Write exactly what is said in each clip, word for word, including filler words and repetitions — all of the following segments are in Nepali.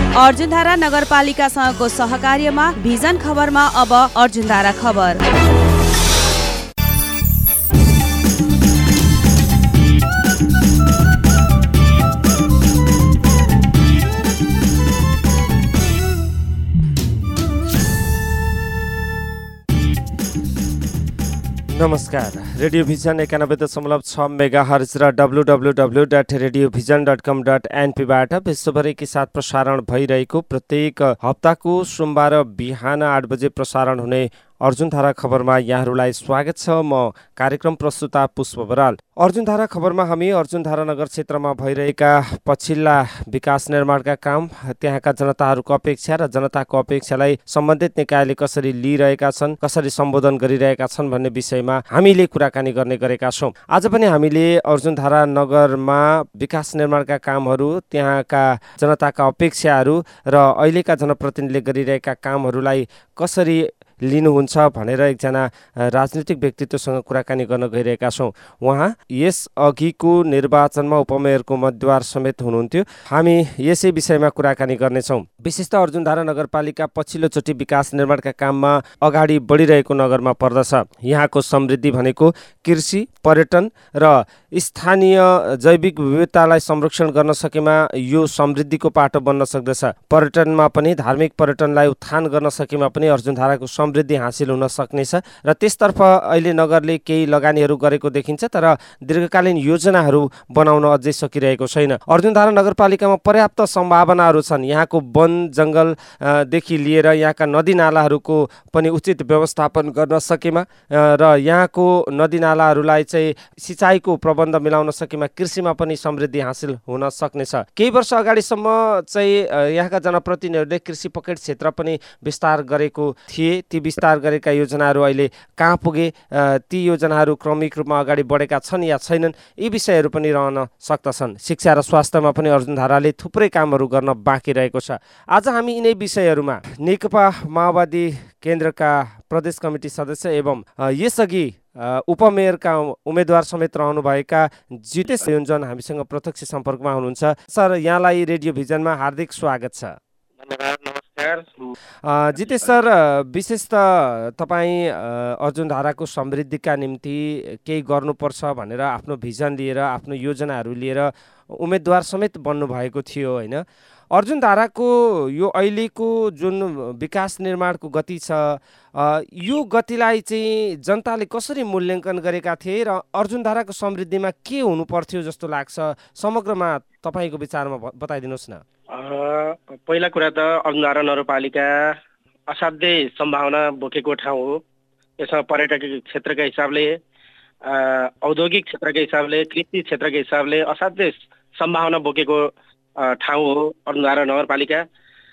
अर्जुनधारा नगरपालिकासँगको सहकार्यमा भिजन खबरमा अब अर्जुनधारा खबर। नमस्कार, रेडियो भिजन एकानब्बे दशमलव छ मेगा हर्ज र W W W dot radio vision dot com dot एनपीबाट विश्वभरिकै साथ प्रसारण भइरहेको प्रत्येक हप्ताको सोमबार बिहान आठ बजे प्रसारण हुने अर्जुनधारा खबरमा यहाँहरूलाई स्वागत छ। म कार्यक्रम प्रस्तुता पुष्प बराल। अर्जुनधारा खबरमा हामी अर्जुनधारा नगर क्षेत्रमा भइरहेका पछिल्ला विकास निर्माणका काम, त्यहाँका जनताहरूको अपेक्षा र जनताको अपेक्षालाई सम्बन्धित निकायले कसरी लिइरहेका छन्, कसरी सम्बोधन गरिरहेका छन् भन्ने विषयमा हामीले कुराकानी गर्ने गरेका छौँ। आज पनि हामीले अर्जुनधारा नगरमा विकास निर्माणका कामहरू, त्यहाँका जनताका अपेक्षाहरू र अहिलेका जनप्रतिनिधिले गरिरहेका कामहरूलाई कसरी लिनुहुन्छ भनेर एकजना राजनीतिक व्यक्तित्वसँग कुराकानी गर्न गइरहेका छौँ। उहाँ यस अघिको निर्वाचनमा उपमेयरको उम्मेदवार समेत हुनुहुन्थ्यो। हामी यसै विषयमा कुराकानी गर्नेछौँ। विशेषतः अर्जुनधारा नगरपालिका पछिल्लोचोटि विकास निर्माणका काममा अगाडि बढिरहेको नगरमा पर्दछ। यहाँको समृद्धि भनेको कृषि, पर्यटन र स्थानीय जैविक विविधतालाई संरक्षण गर्न सकेमा यो समृद्धिको पाटो बन्न सक्दछ। पर्यटनमा पनि, धार्मिक पर्यटनलाई उत्थान गर्न सकेमा पनि अर्जुनधाराको समृद्धि हासिल हुन सक्नेछ र त्यसतर्फ अहिले नगरले केही लगानीहरू गरेको देखिन्छ, तर दीर्घकालीन योजनाहरू बनाउन अझै सकिरहेको छैन। अर्जुनधारा नगरपालिकामा पर्याप्त सम्भावनाहरू छन्। यहाँको वन जङ्गलदेखि लिएर यहाँका नदीनालाहरूको पनि उचित व्यवस्थापन गर्न सकेमा र यहाँको नदीनालाहरूलाई चाहिँ सिँचाइको प्रबन्ध मिलाउन सकेमा कृषिमा पनि समृद्धि हासिल हुन सक्नेछ। केही वर्ष अगाडिसम्म चाहिँ यहाँका जनप्रतिनिधिहरूले कृषि पकेट क्षेत्र पनि विस्तार गरेको थिए। ती विस्तार गरेका योजनाहरू अहिले कहाँ पुगे, ती योजनाहरू क्रमिक रूपमा अगाडि बढेका छन् या छैनन्, यी विषयहरू पनि रहन सक्दछन्। शिक्षा र स्वास्थ्यमा पनि अर्जुनधाराले थुप्रै कामहरू गर्न बाँकी रहेको छ। आज हामी यिनै विषयहरूमा नेकपा माओवादी केन्द्रका प्रदेश कमिटी सदस्य एवं यसअघि उपमेयरका उम्मेदवार समेत रहनुभएका जितेश योन्जन हामीसँग प्रत्यक्ष सम्पर्कमा हुनुहुन्छ। सर, यहाँलाई रेडियो भिजनमा हार्दिक स्वागत छ। धन्यवाद, नमस्कार। जितेश सर, विशेष त तपाईँ अर्जुनधाराको समृद्धिका निम्ति केही गर्नुपर्छ भनेर आफ्नो भिजन लिएर, आफ्नो योजनाहरू लिएर उम्मेदवार समेत बन्नुभएको थियो होइन? अर्जुनधाराको यो अहिलेको जुन विकास निर्माणको गति छ, यो गतिलाई चाहिँ जनताले कसरी मूल्याङ्कन गरेका थिए र अर्जुनधाराको समृद्धिमा के हुनु पर्थ्यो जस्तो लाग्छ? समग्रमा तपाईँको विचारमा बताइदिनुहोस् न। पहिला कुरा त अर्जुनधारा नगरपालिका असाध्यै सम्भावना बोकेको ठाउँ हो। यसमा पर्यटकीय क्षेत्रका हिसाबले, औद्योगिक क्षेत्रका हिसाबले, कृषि क्षेत्रका हिसाबले असाध्यै सम्भावना बोकेको ठाउँ हो अर्जुनधारा नगरपालिका।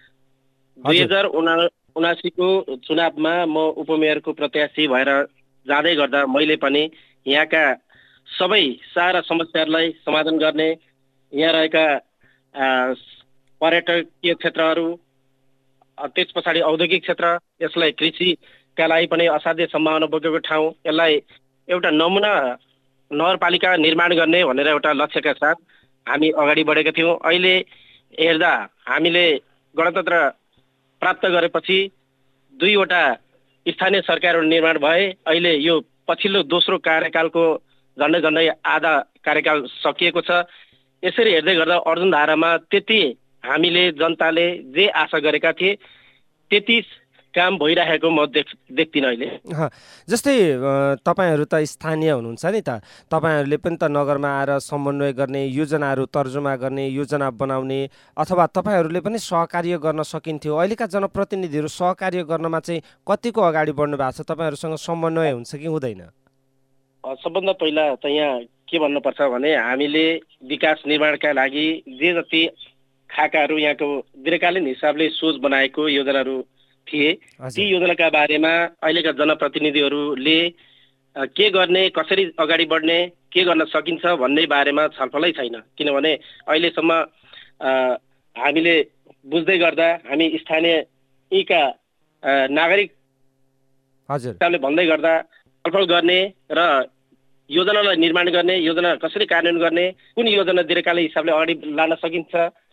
दुई हजार उना उनासीको चुनावमा म उपमेयरको प्रत्याशी भएर जाँदै गर्दा मैले पनि यहाँका सबै सारा समस्याहरूलाई समाधान गर्ने, यहाँ रहेका पर्यटकीय क्षेत्रहरू, त्यस पछाडि औद्योगिक क्षेत्र, यसलाई कृषिका लागि पनि असाध्य सम्भावना बोकेको ठाउँ, यसलाई एउटा नमुना नगरपालिका निर्माण गर्ने भनेर एउटा लक्ष्यका साथ हामी अगाडि बढेका थियौँ। अहिले हेर्दा हामीले गणतन्त्र प्राप्त गरेपछि दुईवटा स्थानीय सरकारहरू निर्माण भए। अहिले यो पछिल्लो दोस्रो कार्यकालको झन्डै झन्डै आधा कार्यकाल सकिएको छ। यसरी हेर्दै गर्दा अर्जुनधारामा त्यति हामीले जनताले जे आशा गरेका थिए त्यति काम भइरहेको म देख देख्दिनँ अहिले। जस्तै तपाईँहरू त स्थानीय हुनुहुन्छ नि त, तपाईँहरूले पनि त नगरमा आएर समन्वय गर्ने, योजनाहरू तर्जुमा गर्ने, योजना बनाउने, अथवा तपाईँहरूले पनि सहकार्य गर्न सकिन्थ्यो। अहिलेका जनप्रतिनिधिहरू सहकार्य गर्नमा चाहिँ कतिको अगाडि बढ्नु भएको छ? तपाईँहरूसँग समन्वय हुन्छ कि हुँदैन? सबभन्दा पहिला त यहाँ के भन्नुपर्छ भने हामीले विकास निर्माणका लागि जे जति खाकाहरू यहाँको दीर्घकालीन हिसाबले सोच बनाएको योजनाहरू थिए, ती योजनाका बारेमा अहिलेका जनप्रतिनिधिहरूले के गर्ने, कसरी अगाडि बढ्ने, के गर्न सकिन्छ भन्ने बारेमा छलफलै छैन। किनभने अहिलेसम्म हामीले बुझ्दै गर्दा हामी स्थानीय यीका नागरिक हिसाबले भन्दै गर्दा छलफल गर्ने र योजनालाई निर्माण गर्ने, योजना कसरी कार्यान्वयन गर्ने, कुन योजना दीर्घकालीन हिसाबले अगाडि लान सकिन्छ,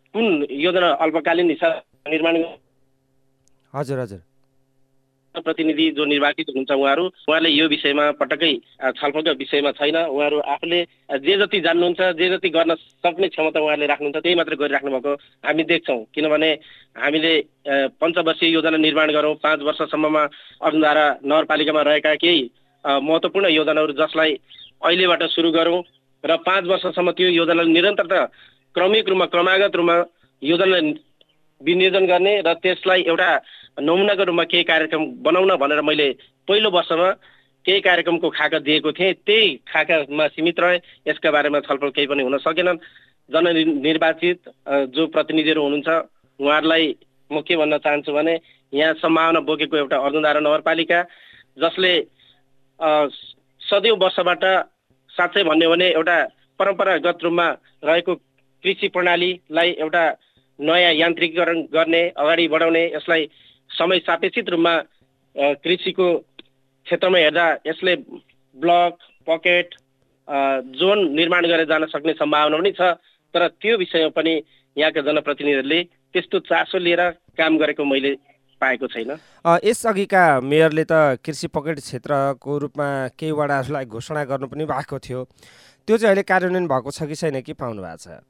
कुन योजना अल्पकालीन हिसाब निर्माण हजुर हजुर प्रतिनिधि जो निर्वाचित हुनुहुन्छ उहाँहरू उहाँले यो विषयमा पटक्कै छलफलको विषयमा छैन। उहाँहरू आफूले जे जति जान्नुहुन्छ जे जति गर्न सक्ने क्षमता उहाँले राख्नुहुन्छ त्यही मात्र गरिराख्नु भएको हामी देख्छौँ। किनभने हामीले पञ्चवर्षीय योजना निर्माण गरौँ, पाँच वर्षसम्ममा अर्जुनधारा नगरपालिकामा रहेका केही महत्त्वपूर्ण योजनाहरू जसलाई अहिलेबाट सुरु गरौँ र पाँच वर्षसम्म त्यो योजनालाई निरन्तरता क्रमिक रूपमा क्रमागत रूपमा योजना विनियोजन गर्ने र त्यसलाई एउटा नमुनाको रूपमा केही कार्यक्रम बनाउन भनेर मैले पहिलो वर्षमा केही कार्यक्रमको खाका दिएको थिएँ। त्यही खाकामा सीमित रहे। यसका बारेमा छलफल केही पनि हुन सकेनन्। जननिर्वाचित जो प्रतिनिधिहरू हुनुहुन्छ उहाँहरूलाई म के भन्न चाहन्छु भने यहाँ सम्भावना बोकेको एउटा अर्जुनधारा नगरपालिका जसले सदैव वर्षबाट साँच्चै भन्यो भने एउटा परम्परागत रूपमा रहेको कृषि प्रणालीलाई एउटा नयाँ यान्त्रिकीकरण गर्ने, अगाडि बढाउने, यसलाई समय सापेक्षित रूपमा कृषिको क्षेत्रमा हेर्दा यसले ब्लक, पकेट, जोन निर्माण गरेर जान सक्ने सम्भावना पनि छ। तर त्यो विषयमा पनि यहाँका जनप्रतिनिधिहरूले त्यस्तो चासो लिएर काम गरेको मैले पाएको छैन। यसअघिका मेयरले त कृषि पकेट क्षेत्रको रूपमा केही वडाहरूलाई घोषणा गर्नु पनि भएको थियो। त्यो चाहिँ अहिले कार्यान्वयन भएको छ कि छैन के पाउनु भएको छ?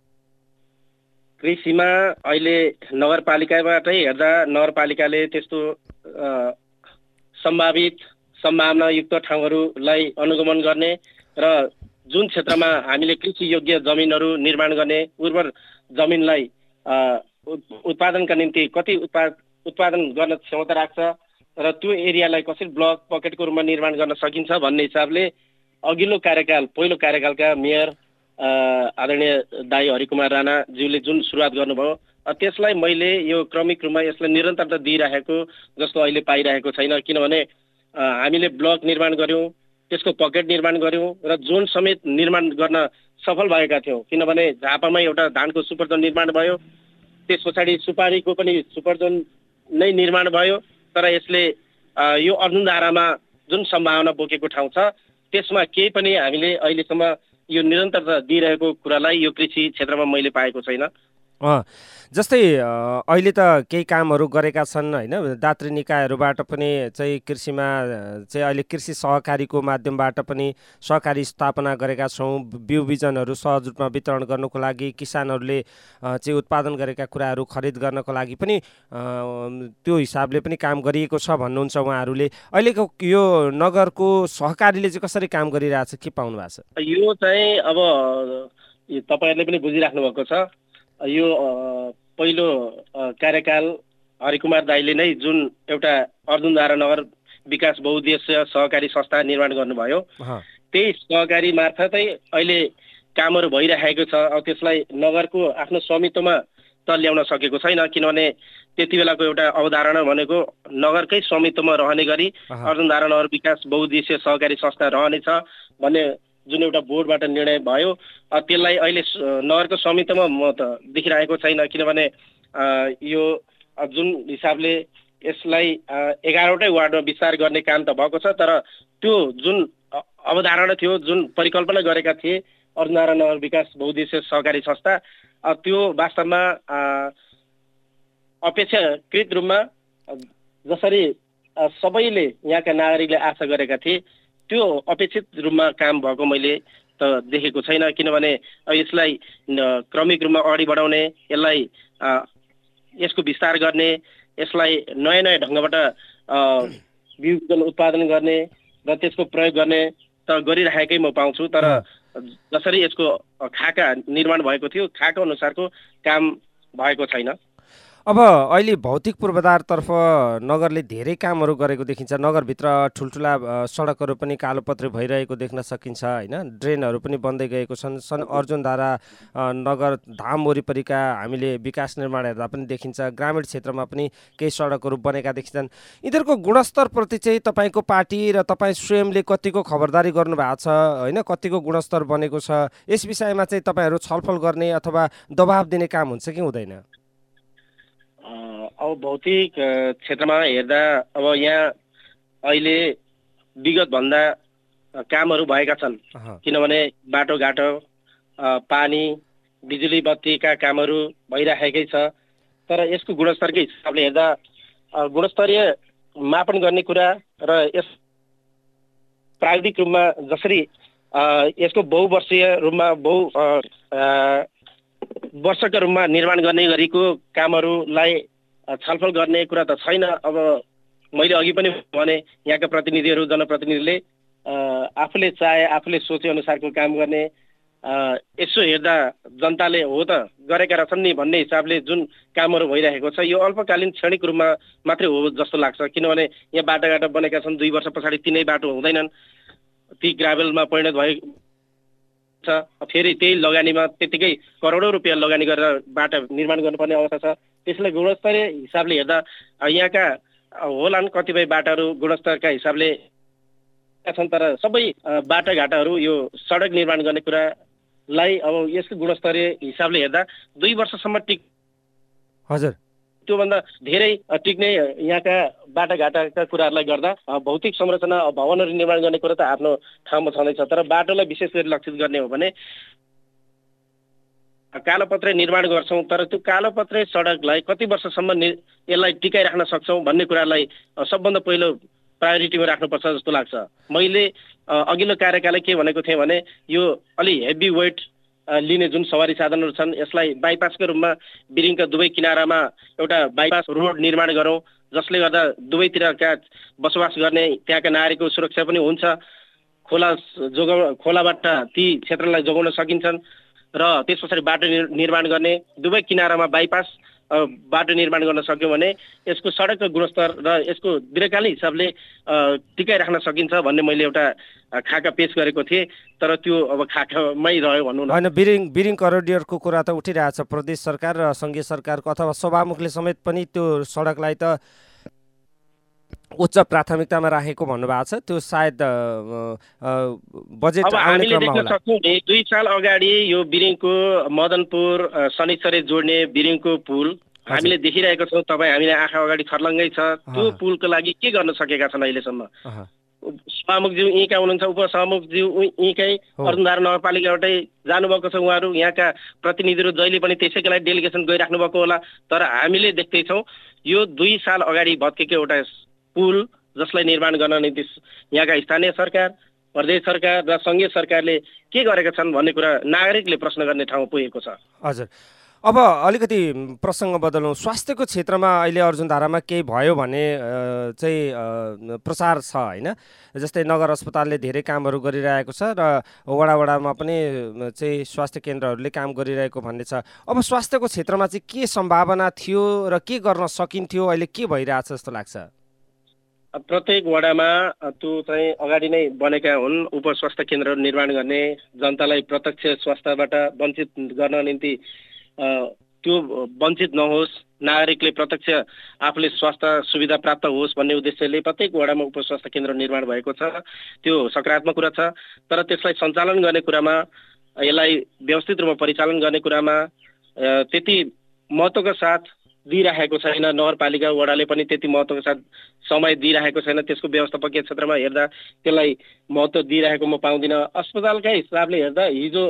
कृषिमा अहिले नगरपालिकाबाटै हेर्दा नगरपालिकाले त्यस्तो सम्भावित सम्भावनायुक्त ठाउँहरूलाई अनुगमन गर्ने र जुन क्षेत्रमा हामीले कृषि योग्य जमिनहरू निर्माण गर्ने, उर्वर जमिनलाई उत्पादनका निम्ति कति उत्पाद उत्पादन गर्न क्षमता राख्छ र त्यो एरियालाई कसरी ब्लक पकेटको रूपमा निर्माण गर्न सकिन्छ भन्ने हिसाबले अघिल्लो कार्यकाल पहिलो कार्यकालका मेयर आदरणीय दाई हरिकुमार राणाज्यूले जुन सुरुवात गर्नुभयो त्यसलाई मैले यो क्रमिक रूपमा यसलाई निरन्तरता दिइरहेको जस्तो अहिले पाइरहेको छैन। किनभने हामीले ब्लक निर्माण गऱ्यौँ, त्यसको पकेट निर्माण गऱ्यौँ र जोन समेत निर्माण गर्न सफल भएका थियौँ। किनभने झापामा एउटा धानको सुपर जोन निर्माण भयो, त्यस पछाडि सुपारीको पनि सुपर जोन नै निर्माण भयो। तर यसले यो अर्जुनधारामा जुन सम्भावना बोकेको ठाउँ छ त्यसमा केही पनि हामीले अहिलेसम्म यो निरन्तरता दिइरहेको कुरालाई यो कृषि क्षेत्रमा मैले पाएको छैन। जस्तै अहिले त केही कामहरू गरेका छन् होइन, दात्री निकायहरूबाट पनि चाहिँ कृषिमा चाहिँ अहिले कृषि सहकारीको माध्यमबाट पनि सहकारी स्थापना गरेका छौँ। बिउ बिजनहरू सहज रूपमा वितरण गर्नको लागि किसानहरूले चाहिँ उत्पादन गरेका कुराहरू खरिद गर्नको लागि पनि त्यो हिसाबले पनि काम गरिएको छ भन्नुहुन्छ उहाँहरूले। अहिलेको यो नगरको सहकारीले चाहिँ कसरी काम गरिरहेछ के पाउनु भएको छ? यो चाहिँ अब तपाईँहरूले पनि बुझिराख्नु भएको छ। यो पहिलो कार्यकाल हरिकुमार दाईले नै जुन एउटा अर्जुनधारा नगर विकास बहुउद्देश्य सहकारी संस्था निर्माण गर्नुभयो त्यही सहकारी मार्फतै अहिले कामहरू भइरहेको छ। अब त्यसलाई नगरको आफ्नो स्वामित्वमा त ल्याउन सकेको छैन। किनभने त्यति बेलाको एउटा अवधारणा भनेको नगरकै स्वामित्वमा रहने गरी अर्जुनधारा नगर विकास बहुउद्देश्य सहकारी संस्था रहनेछ भन्ने जुन एउटा बोर्डबाट निर्णय भयो त्यसलाई अहिले नगरको स्वामित्वमा म त देखिरहेको छैन। किनभने यो जुन हिसाबले यसलाई एघारवटै वार्डमा विस्तार गर्ने काम त भएको छ, तर त्यो जुन अवधारणा थियो, जुन परिकल्पना गरेका थिए अर्जुनधारा नगर विकास बहुउद्देश्य सहकारी संस्था, त्यो वास्तवमा अपेक्षाकृत रूपमा जसरी सबैले यहाँका नागरिकले आशा गरेका थिए त्यो अपेक्षित रूपमा काम भएको मैले त देखेको छैन। किनभने यसलाई क्रमिक रूपमा अगाडि बढाउने, यसलाई यसको विस्तार गर्ने, यसलाई नयाँ नयाँ ढङ्गबाट बिउ उत्पादन गर्ने र त्यसको प्रयोग गर्ने त गरिरहेकै म पाउँछु। तर जसरी यसको खाका निर्माण भएको थियो खाका अनुसारको काम भएको छैन। अब अहिले भौतिक पूर्वाधारतर्फ नगरले धेरै कामहरू गरेको देखिन्छ। नगरभित्र ठुल्ठुला सडकहरू पनि कालोपत्री भइरहेको देख्न सकिन्छ होइन, ड्रेनहरू पनि बन्दै गएको छन्। सन् अर्जुनधारा नगर धाम वरिपरिका हामीले विकास निर्माण हेर्दा पनि देखिन्छ। ग्रामीण क्षेत्रमा पनि केही सडकहरू बनेका देखिन्छन्। यिनीहरूको गुणस्तरप्रति चाहिँ तपाईँको पार्टी र तपाईँ स्वयंले कतिको खबरदारी गर्नुभएको छ होइन, कतिको गुणस्तर बनेको छ, यस विषयमा चाहिँ तपाईँहरू छलफल गर्ने अथवा दबाब दिने काम हुन्छ कि हुँदैन? अब भौतिक क्षेत्रमा हेर्दा अब यहाँ अहिले विगतभन्दा कामहरू भएका छन्। किनभने बाटोघाटो, पानी, बिजुली बत्तीका कामहरू भइराखेकै छ। तर यसको गुणस्तरकै हिसाबले हेर्दा गुणस्तरीय मापन गर्ने कुरा र यस प्राविधिक रूपमा जसरी यसको बहुवर्षीय रूपमा बहु वर्षका रूपमा निर्माण गर्ने गरेको कामहरूलाई छलफल गर्ने कुरा त छैन। अब मैले अघि पनि भने यहाँका प्रतिनिधिहरू जनप्रतिनिधिले आफूले चाहे आफूले सोचे अनुसारको काम गर्ने, यसो हेर्दा जनताले हो त गरेका रहेछन् नि भन्ने हिसाबले जुन कामहरू भइरहेको छ यो अल्पकालीन क्षणिक रूपमा मात्रै हो जस्तो लाग्छ। किनभने यहाँ बाटाघाटा बनेका छन्, दुई वर्ष पछाडि तिनै बाटो हुँदैनन्, ती ग्राभेलमा परिणत भए छ। फेरि त्यही लगानीमा त्यतिकै करोडौँ रुपियाँ लगानी गरेर बाटा निर्माण गर्नुपर्ने अवस्था छ। त्यसलाई गुणस्तरीय हिसाबले हेर्दा यहाँका होलान् कतिपय बाटाहरू गुणस्तरका हिसाबले छन्, तर सबै बाटाघाटाहरू यो सडक निर्माण गर्ने कुरालाई अब यसको गुणस्तरीय हिसाबले हेर्दा दुई वर्षसम्म टिक हजुर त्योभन्दा धेरै टिक्ने यहाँका बाटाघाटाका कुराहरूलाई गर्दा भौतिक संरचना भवनहरू निर्माण गर्ने कुरा त आफ्नो ठाउँमा छँदैछ। तर बाटोलाई विशेष गरी लक्षित गर्ने हो भने कालोपत्रे निर्माण गर्छौँ, तर त्यो कालोपत्रे सडकलाई कति वर्षसम्म यसलाई टिकाइराख्न सक्छौँ भन्ने कुरालाई सबभन्दा पहिलो प्रायोरिटीमा राख्नुपर्छ जस्तो लाग्छ। मैले अघिल्लो कार्यकालले के भनेको थिएँ भने यो अलि हेभी वेट लिने जुन सवारी साधनहरू छन् यसलाई बाइपासको रूपमा बिरिङका दुवै किनारामा एउटा बाइपास रोड निर्माण गरौँ, जसले गर्दा दुवैतिरका बसोबास गर्ने त्यहाँका नागरिकको सुरक्षा पनि हुन्छ, खोला जोगाउ खोलाबाट ती क्षेत्रलाई जोगाउन सकिन्छन् र त्यस पछाडि बाटो निर्माण गर्ने, दुवै किनारामा बाइपास बाटो निर्माण गर्न सक्यो भने यसको सडकको गुणस्तर र यसको दीर्घकालीन हिसाबले टिकाइ राख्न सकिन्छ भन्ने मैले एउटा खाका पेश गरेको थिएँ। तर त्यो अब खाकामै रह्यो भनौँ न। होइन, बिरिङ बिरिङ करिडोरको कुरा त उठिरहेछ। प्रदेश सरकार र सङ्घीय सरकारको अथवा सभामुखले समेत पनि त्यो सडकलाई त उच्च प्राथमिकतामा राखेको भन्नुभएको छ। त्यो सायद बजेट अब हामीले देख्न सक्छौँ नि दुई साल अगाडि यो बिरिङको मदनपुर शनिश्चरी जोड्ने बिरिङको पुल हामीले देखिरहेको छौँ। तपाईँ हामीले आँखा अगाडि छर्लङ्गै छ। त्यो पुलको लागि के गर्न सकेका छन् अहिलेसम्म? सभामुखज्यू यहीँका हुनुहुन्छ, उपसभामुखज्यू यहीँकै अर्जुनधारा नगरपालिकाबाटै जानुभएको छ। उहाँहरू यहाँका प्रतिनिधिहरू जहिले पनि त्यसैको लागि डेलिगेसन गइराख्नु भएको होला। तर हामीले देख्दैछौँ यो दुई साल अगाडि भत्केको एउटा पुल जसलाई निर्माण गर्न निम्ति यहाँका स्थानीय सरकार, प्रदेश सरकार र सङ्घीय सरकारले के गरेका छन् भन्ने कुरा नागरिकले प्रश्न गर्ने ठाउँ पुगेको छ। हजुर, अब अलिकति प्रसङ्ग बदलौँ। स्वास्थ्यको क्षेत्रमा अहिले अर्जुनधारामा केही भयो भने चाहिँ प्रचार छ होइन? जस्तै नगर अस्पतालले धेरै कामहरू गरिरहेको छ र वडा वडामा पनि चाहिँ स्वास्थ्य केन्द्रहरूले काम गरिरहेको भन्ने छ। अब स्वास्थ्यको क्षेत्रमा चाहिँ के सम्भावना थियो र के गर्न सकिन्थ्यो, अहिले के भइरहेछ जस्तो लाग्छ? प्रत्येक वडामा त्यो चाहिँ अगाडि नै बनेका हुन् उपस्वास्थ्य केन्द्रहरू निर्माण गर्ने, जनतालाई प्रत्यक्ष स्वास्थ्यबाट वञ्चित गर्न निम्ति त्यो वञ्चित नहोस्, नागरिकले प्रत्यक्ष आफूले स्वास्थ्य सुविधा प्राप्त होस् भन्ने उद्देश्यले प्रत्येक वडामा उपस्वास्थ्य केन्द्र निर्माण भएको छ। त्यो सकारात्मक कुरा छ। तर त्यसलाई सञ्चालन गर्ने कुरामा, यसलाई व्यवस्थित रूपमा परिचालन गर्ने कुरामा त्यति महत्त्वका साथ दिइराखेको छैन। नगरपालिका वडाले पनि त्यति महत्त्वको साथ समय दिइराखेको छैन। त्यसको व्यवस्थापकीय क्षेत्रमा हेर्दा त्यसलाई महत्त्व दिइरहेको म पाउँदिनँ। अस्पतालकै हिसाबले हेर्दा हिजो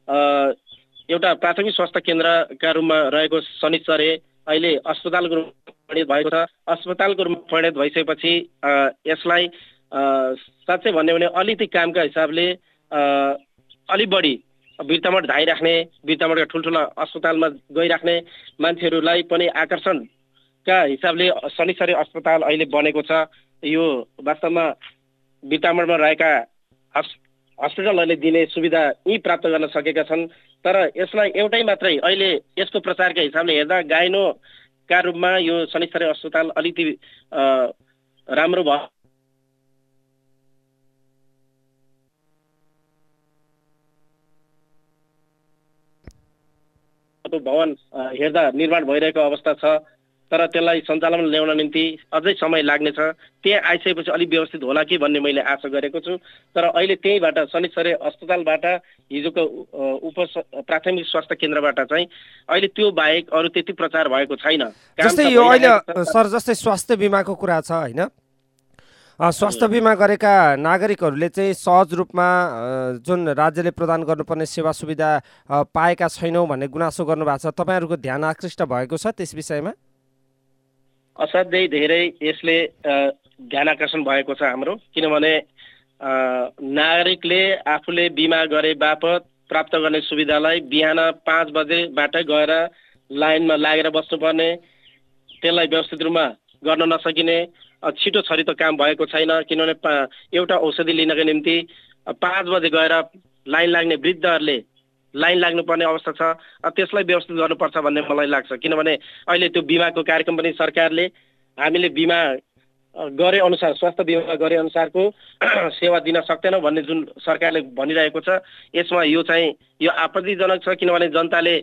एउटा प्राथमिक स्वास्थ्य केन्द्रका रूपमा रहेको शनिश्चरी अहिले अस्पतालको रूपमा परिणत भएको छ। अस्पतालको रूपमा परिणत भइसकेपछि यसलाई साँच्चै भन्यो भने अलिकति कामका हिसाबले अलि बढी बिर्तामठ धाइराख्ने, बिर्तामठका ठुल्ठुला अस्पतालमा गइराख्ने मान्छेहरूलाई पनि आकर्षणका हिसाबले शनिश्चरी अस्पताल अहिले बनेको छ। यो वास्तवमा बिर्तामठमा रहेका हस्पिटलहरूले दिने सुविधा यहीँ प्राप्त गर्न सकेका छन्। तर यसलाई एउटै मात्रै अहिले यसको प्रचारका हिसाबले हेर्दा गाइनोका रूपमा यो शनिश्चरी अस्पताल अलिकति राम्रो भयो। भवन हेर्दा निर्माण भइरहेको अवस्था छ। तर त्यसलाई सञ्चालनमा ल्याउन निम्ति अझै समय लाग्नेछ। त्यहाँ आइसकेपछि अलिक व्यवस्थित होला कि भन्ने मैले आशा गरेको छु। तर अहिले त्यहीँबाट शनिश्चरी अस्पतालबाट हिजोको उप प्राथमिक स्वास्थ्य केन्द्रबाट चाहिँ अहिले त्यो बाहेक अरू त्यति प्रचार भएको छैन। जस्तै यो अहिले सर जस्तै स्वास्थ्य बिमाको कुरा छ होइन? स्वास्थ्य बिमा गरेका नागरिकहरूले चाहिँ सहज रूपमा जुन राज्यले प्रदान गर्नुपर्ने सेवा सुविधा पाएका छैनौँ भन्ने गुनासो गर्नुभएको छ, तपाईँहरूको ध्यान आकृष्ट भएको छ त्यस विषयमा? असाध्यै धेरै यसले ध्यान आकर्षण भएको छ हाम्रो, किनभने नागरिकले आफूले बिमा गरे बापत प्राप्त गर्ने सुविधालाई बिहान पाँच बजेबाट गएर लाइनमा लागेर बस्नुपर्ने, त्यसलाई व्यवस्थित रूपमा गर्न नसकिने, छिटो छरितो काम भएको छैन। किनभने एउटा औषधि लिनको निम्ति पाँच बजे गएर लाइन लाग्ने वृद्धहरूले लाइन लाग्नुपर्ने अवस्था छ। त्यसलाई व्यवस्थित गर्नुपर्छ भन्ने मलाई लाग्छ, किनभने अहिले त्यो बिमाको कार्यक्रम पनि सरकारले हामीले बिमा गरे अनुसार स्वास्थ्य बिमा गरे अनुसारको सेवा दिन सक्दैनौँ भन्ने जुन सरकारले भनिरहेको छ, यसमा यो चाहिँ यो आपत्तिजनक छ। किनभने जनताले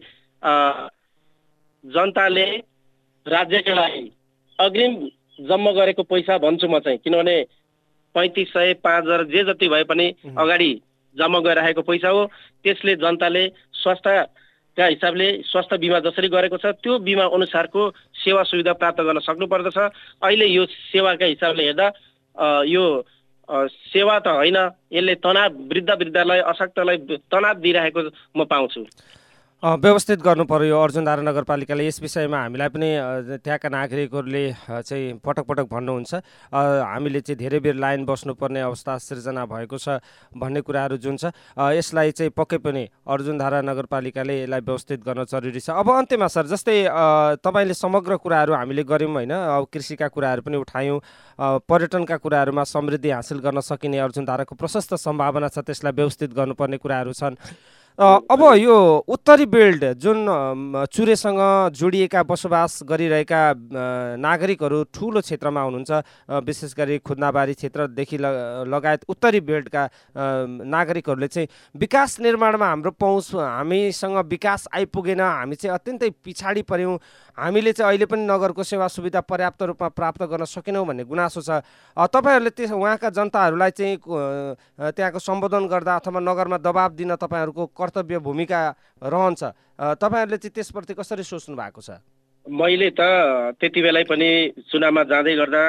जनताले राज्यका लागि अग्रिम जम्मा गरेको पैसा भन्छु म चाहिँ, किनभने पैँतिस सय पाँच हजार जे जति भए पनि अगाडि जम्मा गरिरहेको पैसा हो। त्यसले जनताले स्वास्थ्यका हिसाबले स्वास्थ्य बिमा जसरी गरेको छ त्यो बिमा अनुसारको सेवा सुविधा प्राप्त गर्न सक्नुपर्दछ। अहिले यो सेवाका हिसाबले हेर्दा यो सेवा त होइन, यसले तनाव वृद्ध वृद्धलाई अशक्तलाई तनाव दिइरहेको म पाउँछु। व्यवस्थित गर्नु पर्यो अर्जुनधारा नगरपालिकाले। यस विषयमा हामीलाई पनि त्यहाँका नागरिकहरूले चाहिँ पटक पटक भन्नुहुन्छ, हामीले चाहिँ धेरै बेर लाइन बस्नुपर्ने अवस्था सिर्जना भएको छ भन्ने कुराहरू जुन छ, यसलाई चाहिँ पक्कै पनि अर्जुनधारा नगरपालिकाले यसलाई व्यवस्थित गर्न जरुरी छ। अब अन्त्यमा सर, जस्तै तपाईँले समग्र कुराहरू हामीले गऱ्यौँ होइन, अब कृषिका कुराहरू पनि उठायौँ, पर्यटनका कुराहरूमा समृद्धि हासिल गर्न सकिने अर्जुनधाराको प्रशस्त सम्भावना छ, त्यसलाई व्यवस्थित गर्नुपर्ने कुराहरू छन्। अब यो उत्तरी बेल्ट जुन चुरेसँग जोडिएका बसोबास गरिरहेका नागरिकहरू ठुलो क्षेत्रमा हुनुहुन्छ, विशेष गरी खुद्नाबारी क्षेत्रदेखि लगायत उत्तरी बेल्टका नागरिकहरूले चाहिँ विकास निर्माणमा हाम्रो पहुँच, हामीसँग विकास आइपुगेन, हामी चाहिँ अत्यन्तै पछाडि पऱ्यौँ, हामीले चाहिँ अहिले पनि नगरको सेवा सुविधा पर्याप्त रूपमा प्राप्त गर्न सकेनौँ भन्ने गुनासो छ। तपाईँहरूले त्यस उहाँका जनताहरूलाई चाहिँ त्यहाँको सम्बोधन गर्दा अथवा नगरमा दबाब दिन तपाईँहरूको कर्तव्य भूमिका रहन्छ, तपाईँहरूले चाहिँ त्यसप्रति कसरी सोच्नु भएको छ? मैले त त्यति बेलै पनि चुनावमा जाँदै गर्दा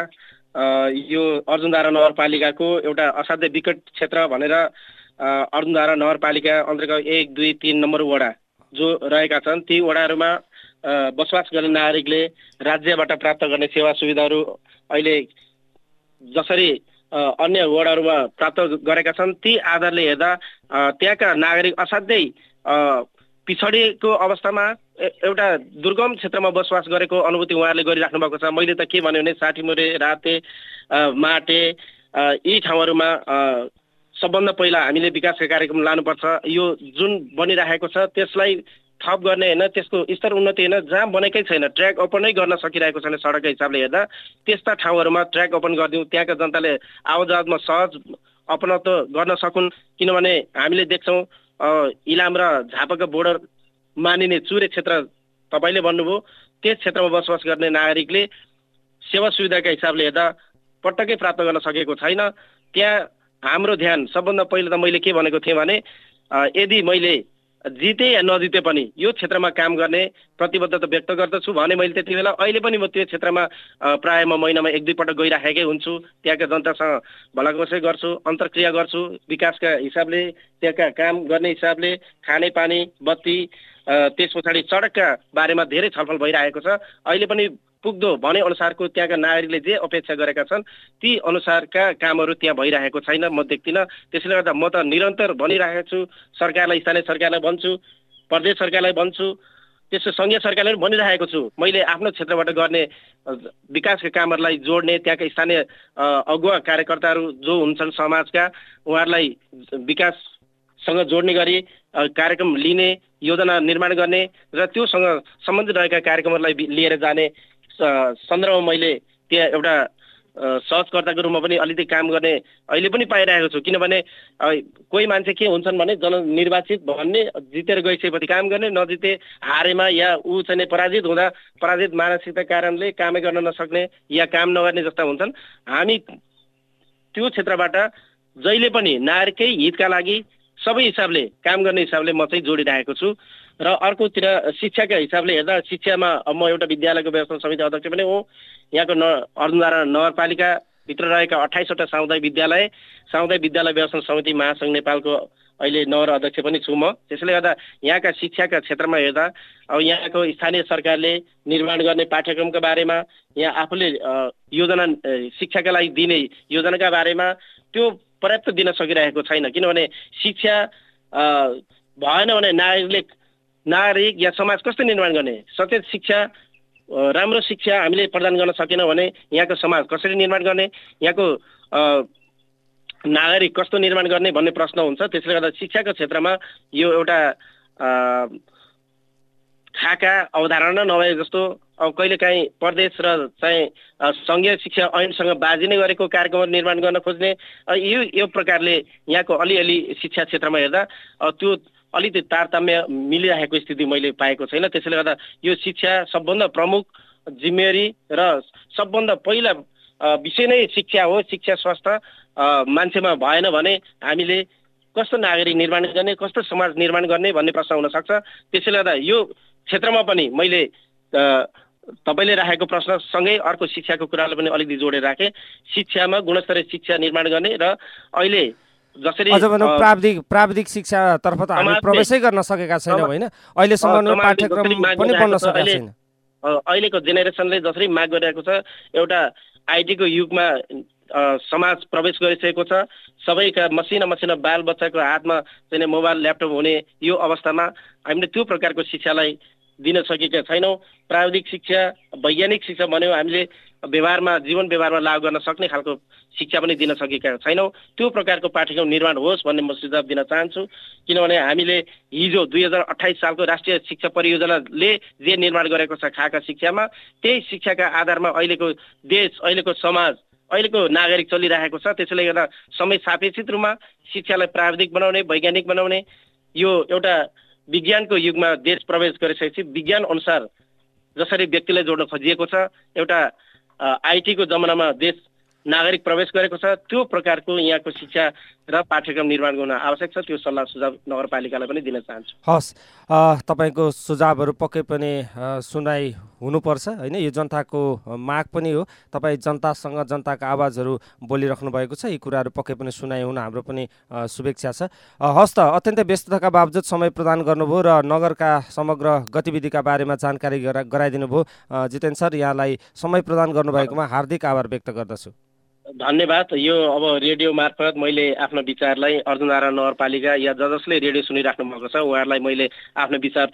यो अर्जुनधारा नगरपालिकाको एउटा असाध्यै विकट क्षेत्र भनेर अर्जुनधारा नगरपालिका अन्तर्गत एक दुई तीन नम्बर वडा जो रहेका छन्, ती वडाहरूमा बसोबास गर्ने नागरिकले राज्यबाट प्राप्त गर्ने सेवा सुविधाहरू अहिले जसरी अन्य वडाहरूमा प्राप्त गरेका छन्, ती आधारले हेर्दा त्यहाँका नागरिक असाध्यै पिछडिएको अवस्थामा एउटा दुर्गम क्षेत्रमा बसोबास गरेको अनुभूति उहाँहरूले गरिराख्नु भएको छ। मैले त के भन्यो भने साठीमुरे, राते, माटे यी ठाउँहरूमा सबभन्दा पहिला हामीले विकासका कार्यक्रम लानुपर्छ। यो जुन बनिरहेको छ त्यसलाई थप गर्ने होइन, त्यसको स्तर उन्नति होइन, जहाँ बनेकै छैन, ट्र्याक ओपन नै गर्न सकिरहेको छैन सडकको हिसाबले हेर्दा, त्यस्ता ठाउँहरूमा ट्र्याक ओपन गरिदिउँ, त्यहाँका जनताले आवाजावतमा सहज अपनत्व गर्न सकुन्। किनभने हामीले देख्छौँ इलाम र झापाको बोर्डर मानिने चुरे क्षेत्र तपाईँले भन्नुभयो, त्यस क्षेत्रमा बसोबास गर्ने नागरिकले सेवा सुविधाका हिसाबले हेर्दा पटक्कै प्राप्त गर्न सकेको छैन। त्यहाँ हाम्रो ध्यान सबभन्दा पहिला त मैले के भनेको थिएँ भने यदि मैले जिते या नजिते पनि यो क्षेत्रमा काम गर्ने प्रतिबद्धता व्यक्त गर्दछु भने मैले त्यति बेला अहिले पनि म त्यो क्षेत्रमा प्राय म महिनामा एक दुई पटक गइराखेकै हुन्छु। त्यहाँका जनतासँग भलाकुसारी गर्छु, अन्तर्क्रिया गर्छु, विकासका हिसाबले त्यहाँका काम गर्ने हिसाबले खाने पानी, बत्ती, त्यस पछाडि सडकका बारेमा धेरै छलफल भइरहेको छ। अहिले पनि पुग्दो भने अनुसारको त्यहाँका नागरिकले जे अपेक्षा गरेका छन् ती अनुसारका कामहरू त्यहाँ भइरहेको छैन, म देख्दिनँ। त्यसले गर्दा म त निरन्तर भनिरहेको छु, सरकारलाई, स्थानीय सरकारलाई भन्छु, प्रदेश सरकारलाई भन्छु, त्यसो सङ्घीय सरकारलाई पनि भनिरहेको छु। मैले आफ्नो क्षेत्रबाट गर्ने विकासका कामहरूलाई जोड्ने, त्यहाँका स्थानीय अगुवा कार्यकर्ताहरू जो हुन्छन् समाजका, उहाँहरूलाई विकाससँग जोड्ने गरी कार्यक्रम लिने, योजना निर्माण गर्ने र त्योसँग सम्बन्धित रहेका कार्यक्रमहरूलाई लिएर जाने सन्दर्भमा मैले त्यहाँ एउटा सहजकर्ताको रूपमा पनि अलिकति काम गर्ने अहिले पनि पाइरहेको छु। किनभने कोही मान्छे के हुन्छन् भने जननिर्वाचित भन्ने जितेर गइसकेपछि काम गर्ने, नजिते हारेमा या ऊ चाहिँ पराजित हुँदा पराजित मानसिकता कारणले कामै गर्न नसक्ने या काम नगर्ने जस्ता हुन्छन्। हामी त्यो क्षेत्रबाट जहिले पनि नागरिककै हितका लागि सबै हिसाबले काम गर्ने हिसाबले म चाहिँ जोडिरहेको छु। र अर्कोतिर शिक्षाका हिसाबले हेर्दा शिक्षामा म एउटा विद्यालयको व्यवस्थापन समिति अध्यक्ष पनि हो। यहाँको न अर्जुनधारा नगरपालिका भित्र रहेका अठाइसवटा सामुदायिक विद्यालय सामुदायिक विद्यालय व्यवस्थापन समिति महासङ्घ नेपालको अहिले नगर अध्यक्ष पनि छु म। त्यसैले गर्दा यहाँका शिक्षाका क्षेत्रमा हेर्दा अब यहाँको स्थानीय सरकारले निर्माण गर्ने पाठ्यक्रमका बारेमा यहाँ आफूले योजना शिक्षाका लागि दिने योजनाका बारेमा त्यो पर्याप्त दिन सकिरहेको छैन। किनभने शिक्षा भएन भने नागरिकले नागरिक या समाज कस्तो निर्माण गर्ने? सचेत शिक्षा राम्रो शिक्षा हामीले प्रदान गर्न सकेनौँ भने यहाँको समाज कसरी निर्माण गर्ने, यहाँको नागरिक कस्तो निर्माण गर्ने भन्ने प्रश्न हुन्छ। त्यसले गर्दा शिक्षाको क्षेत्रमा यो एउटा खाका अवधारणा नभए जस्तो अब कहिलेकाहीँ प्रदेश र चाहिँ सङ्घीय शिक्षा ऐनसँग बाजिने गरेको कार्यक्रमहरू निर्माण गर्न खोज्ने यो यो प्रकारले यहाँको अलिअलि शिक्षा क्षेत्रमा हेर्दा त्यो अलिकति तारतम्य मिलिरहेको स्थिति मैले पाएको छैन। त्यसैले गर्दा यो शिक्षा सबभन्दा प्रमुख जिम्मेवारी र सबभन्दा पहिला विषय नै शिक्षा हो। शिक्षा स्वास्थ्य मान्छेमा भएन भने हामीले कस्तो नागरिक निर्माण गर्ने, कस्तो समाज निर्माण गर्ने भन्ने प्रश्न हुनसक्छ। त्यसैले गर्दा यो क्षेत्रमा पनि मैले तपाईँले राखेको प्रश्नसँगै अर्को शिक्षाको कुरालाई पनि अलिकति जोडेर राखेँ। शिक्षामा गुणस्तरीय शिक्षा निर्माण गर्ने र अहिले जसरी प्राविधिक प्राविधिक शिक्षातर्फ त हामी प्रवेशै गर्न सकेका छैनौँ होइन, अहिलेसम्म पाठ्यक्रम पनि बन्न सकेका छैन। अहिलेको जेनेरेसनले जसरी माग गरिरहेको छ एउटा आइटीको युगमा समाज प्रवेश गरिसकेको छ। सबैका मसिना मसिना बाल बच्चाको हातमा चाहिँ मोबाइल ल्यापटप हुने यो अवस्थामा हामीले त्यो प्रकारको शिक्षालाई दिन सकेका छैनौँ। प्राविधिक शिक्षा वैज्ञानिक शिक्षा भन्यो हामीले व्यवहारमा जीवन व्यवहारमा लागू गर्न सक्ने खालको शिक्षा पनि दिन सकेका छैनौँ। त्यो प्रकारको पाठ्यक्रम निर्माण होस् भन्ने म सुझाव दिन चाहन्छु। किनभने हामीले हिजो दुई हजार अठाइस सालको राष्ट्रिय शिक्षा परियोजनाले जे निर्माण गरेको छ खाका शिक्षामा त्यही शिक्षाका आधारमा अहिलेको देश अहिलेको समाज अहिलेको नागरिक चलिरहेको छ। त्यसैले गर्दा समय सापेक्षित रूपमा शिक्षालाई प्राविधिक बनाउने वैज्ञानिक बनाउने यो एउटा विज्ञानको युगमा देश प्रवेश गरिसकेपछि विज्ञान अनुसार जसरी व्यक्तिलाई जोड्न खोजिएको छ एउटा आइटीको जमानामा देश नागरिक प्रवेश गरेको छ त्यो प्रकारको यहाँको शिक्षा र पाठ्यक्रम निर्माण गर्न आवश्यक छ। त्यो सल्लाह सुझाव नगरपालिकालाई पनि दिन चाहन्छु। हस्, तपाईँको सुझावहरू पक्कै पनि सुनाइ हुनुपर्छ होइन, यो जनताको माग पनि हो। तपाईँ जनतासँग जनताका आवाजहरू बोलिराख्नु भएको छ, यी कुराहरू पक्कै पनि सुनाइ हुन हाम्रो पनि शुभेच्छा छ। हस् त, अत्यन्तै व्यस्तताका बावजुद समय प्रदान गर्नुभयो र नगरका समग्र गतिविधिका बारेमा जानकारी गराइदिनु भयो। जितेन सर, यहाँलाई समय प्रदान गर्नुभएकोमा हार्दिक आभार व्यक्त गर्दछु। धन्यवाद। यो अब रेडियो मार्फत मैले आफ्नो विचारलाई अर्जुनधारा नगरपालिका या ज जसले रेडियो सुनिराख्नु भएको छ उहाँहरूलाई मैले आफ्नो विचार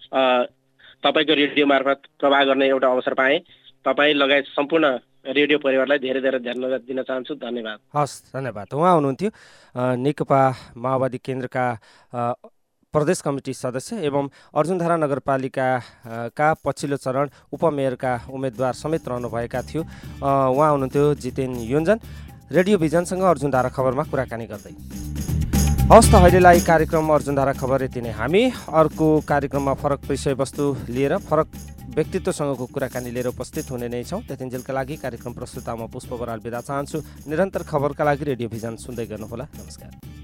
तपाईँको रेडियो मार्फत प्रवाह गर्ने एउटा अवसर पाएँ। तपाईँ लगायत सम्पूर्ण रेडियो परिवारलाई धेरै धेरै धन्यवाद दिन चाहन्छु। धन्यवाद। हस्, धन्यवाद। उहाँ हुनुहुन्थ्यो नेकपा माओवादी केन्द्रका प्रदेश कमिटी सदस्य एवं अर्जुनधारा नगरपालिकाका पछिल्लो चरण उपमेयरका उम्मेदवार समेत रहनुभएका थियो उहाँ हुनुहुन्थ्यो जितेन योन्जन। रेडियो भिजनसँग अर्जुनधारा खबरमा कुराकानी गर्दै। हवस् त, अहिलेलाई कार्यक्रम अर्जुनधारा खबर यति नै। हामी अर्को कार्यक्रममा फरक विषयवस्तु लिएर फरक व्यक्तित्वसँगको कुराकानी लिएर उपस्थित हुने नै छौँ। त्यतिन्जेलका लागि कार्यक्रम प्रस्तुता म पुष्प बराल बिदा चाहन्छु। निरन्तर खबरका लागि रेडियो भिजन सुन्दै गर्नुहोला। नमस्कार।